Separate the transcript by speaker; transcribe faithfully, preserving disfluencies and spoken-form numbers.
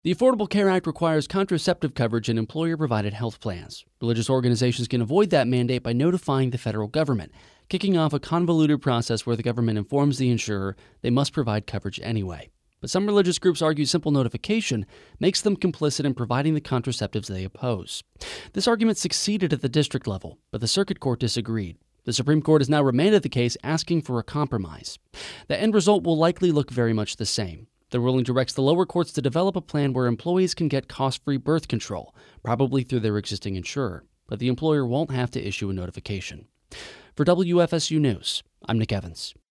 Speaker 1: The Affordable Care Act requires contraceptive coverage in employer-provided health plans. Religious organizations can avoid that mandate by notifying the federal government, kicking off a convoluted process where the government informs the insurer they must provide coverage anyway. But some religious groups argue simple notification makes them complicit in providing the contraceptives they oppose. This argument succeeded at the district level, but the circuit court disagreed. The Supreme Court has now remanded the case, asking for a compromise. The end result will likely look very much the same. The ruling directs the lower courts to develop a plan where employees can get cost-free birth control, probably through their existing insurer, but the employer won't have to issue a notification. For W F S U News, I'm Nick Evans.